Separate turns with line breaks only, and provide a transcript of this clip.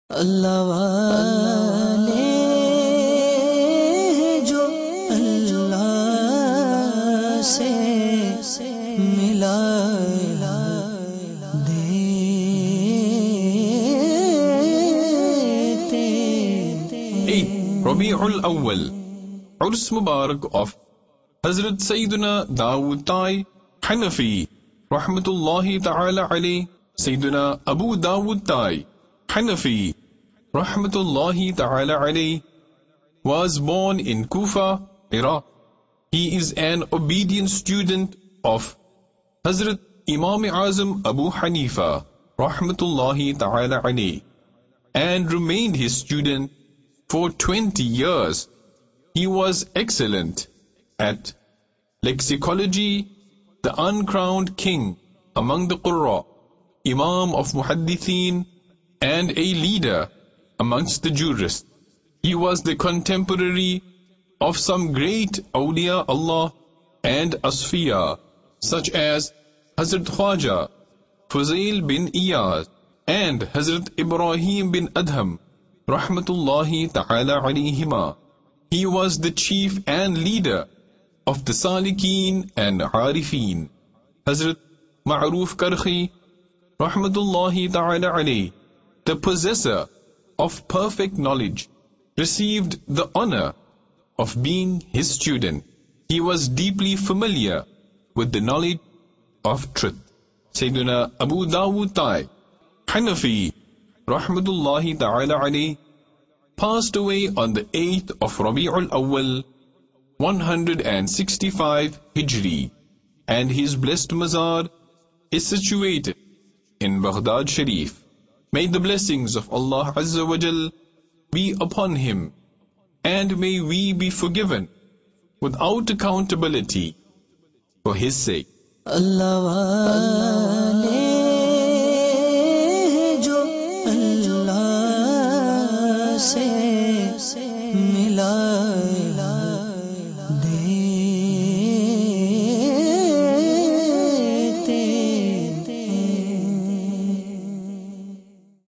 अल्लाह वाले जो अल्लाह से मिला देते।
Rabi'ul Awwal, Urs Mubarak of Hazrat Sayyidina Dawood Tai Hanafi Rahmatullahi Ta'ala alayhi. Sayyidina Abu Dawood Tai Hanafi Rahmatullahi Ta'ala alayhi was born in Kufa, Iraq. He is an obedient student of Hazrat Imam Azam Abu Hanifa Rahmatullahi Ta'ala alayhi and remained his student for 20 years. He was excellent at lexicology, the uncrowned king among the Qurra, Imam of Muhaddithin, and a leader amongst the jurists. He was the contemporary of some great awliya Allah and Asfiya, such as Hazrat Khwaja, Fuzail bin Iyaz, and Hazrat Ibrahim bin Adham, Rahmatullahi Ta'ala alayhima. He was the chief and leader of the Salikin and Arifin. Hazrat Ma'ruf Karhi, Rahmatullahi Ta'ala alayhi, the possessor of perfect knowledge, received the honor of being his student. He was deeply familiar with the knowledge of truth. Sayyidina Abu Dawood Tai Hanafi Rahmatullahi Ta'ala alayhi passed away on the 8th of Rabi'ul Awwal 165 Hijri, and his blessed mazar is situated in Baghdad Sharif. May the blessings of Allah Azza wa Jal be upon him, and may we be forgiven without accountability for his sake.
अल्लाह वाले